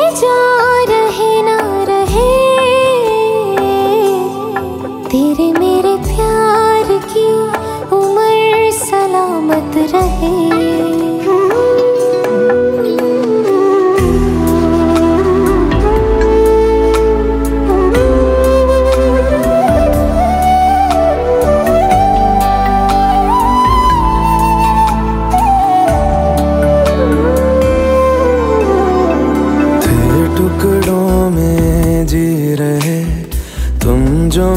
जा रहे ना रहे, तेरे मेरे प्यार की उम्र सलामत रहे। टुकड़ों